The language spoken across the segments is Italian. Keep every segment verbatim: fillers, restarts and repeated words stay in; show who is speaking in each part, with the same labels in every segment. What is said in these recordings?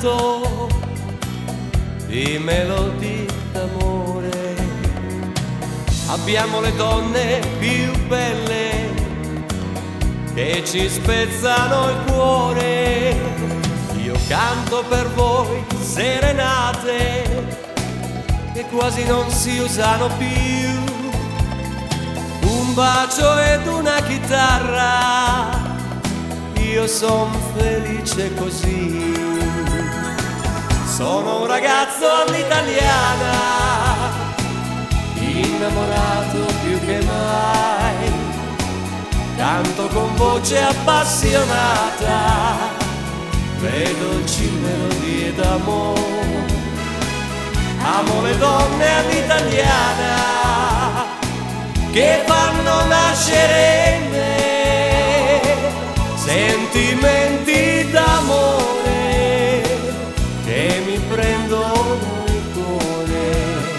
Speaker 1: canto di melodie d'amore. Abbiamo le donne più belle che ci spezzano il cuore. Io canto per voi serenate che quasi non si usano più. Un bacio ed una chitarra, io son felice così. Sono un ragazzo all'italiana, innamorato più che mai. Canto con voce appassionata le dolci melodie d'amore. Amo le donne all'italiana che fanno nascere in me sentimenti d'amore che mi prendono il cuore.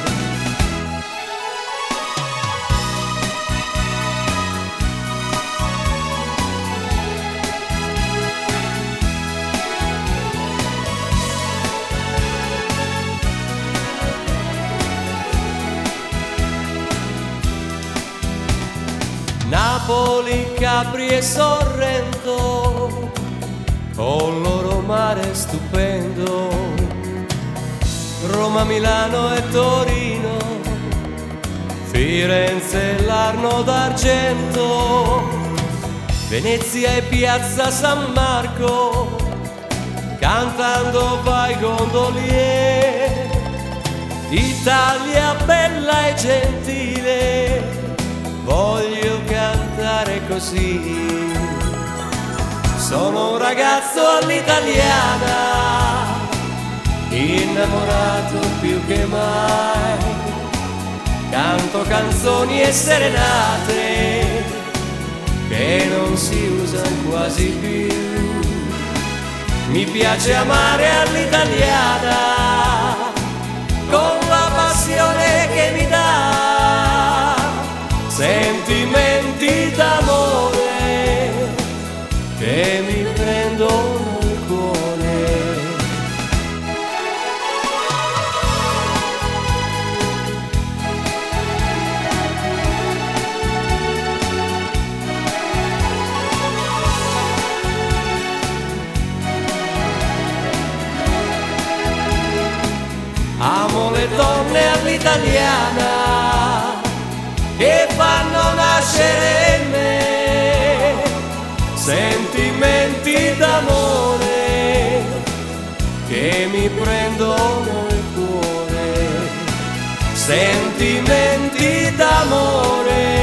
Speaker 1: Napoli, Capri e Sorrento, con loro mare stupendo. Roma, Milano e Torino, Firenze e l'Arno d'Argento, Venezia e Piazza San Marco, cantando vai gondolier. Italia bella e gentile, voglio cantare così. Sono un ragazzo all'italiana, innamorato più che mai. Canto canzoni e serenate che non si usano quasi più. Mi piace amare all'italiana con la passione che mi dà sentimenti d'amore che mi prendono il cuore. Amo le donne all'italiana che fanno nascere in me sentimenti d'amore che mi prendono il cuore. Sentimenti d'amore